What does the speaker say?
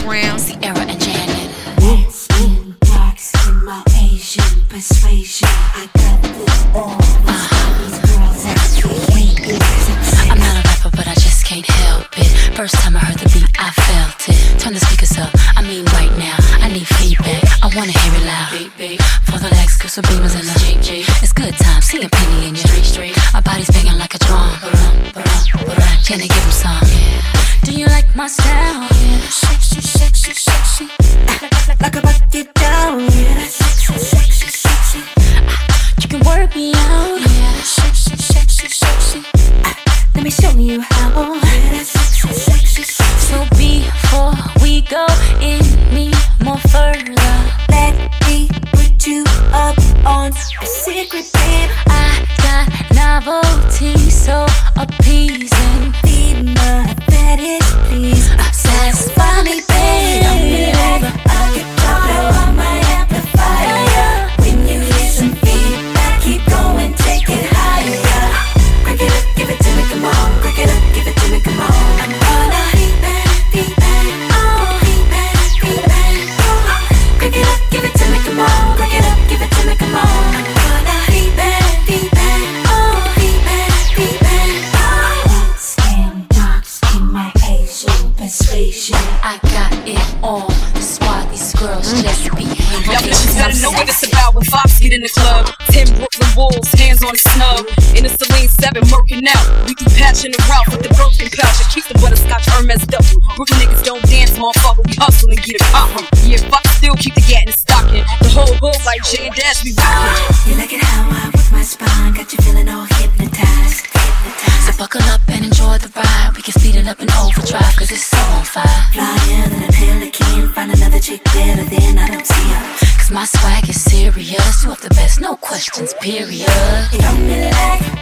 Brown, Sierra and Janet. Red skin, dark skin, my Asian persuasion. I got this all. These girls actually hate it. I'm not a rapper, but I just can't help it. First time I heard the beat, I felt it. Turn the speakers up, I mean right now. I need feedback, I wanna hear it loud. For the legs, cause some beamers in the it's good time, seeing penny in you. My body's banging like a drum. Can I give them some? Do you like my style? Sexy, sexy, sexy. Like a bucket down, yeah. Sexy, sexy, sexy. You can work me out. Sexy, sexy, sexy. Let me show you how. Sexy, sexy, sexy. So before we go any more further, let me put you up on a secret, babe. I got novelty, so appeasing. Be my fetish, please. Satisfy me, babe. I get power on my amplifier. When you hear some feedback, keep going, take it higher. Crank it up, give it to me, come on. Crank it up, give it to me, come on. I'm gonna feedback, feedback, oh, feedback, feedback, oh. Crank it up, give it to me, come on. Crank it up, give it to me, come on. I'm gonna feedback, feedback, oh, feedback, feedback, oh. Light skin, dark skin, my Asian persuasion. I got it on. That's why these girls just be hanging. Y'all bitches better know what it's about when Fox get in the club. 10 Brooklyn Wolves, hands on the snub. In the Celine 7, working out. We do patching the route with the broken pouch. I keep the butterscotch Hermes W. Brooklyn niggas don't dance, motherfucker. We hustle and get it poppin'. Yeah, Fox still keep the gat in stocking. The whole hood like J and Dash, we rockin'. You like it how I work my spine, got you feeling all hypnotized. So buckle up and enjoy the ride. We can speed it up and overdrive, cause it's so on fire. Flyer than a pelican, find another chick better than I don't see her. Cause my swag is serious. You have the best, no questions, period. You know me like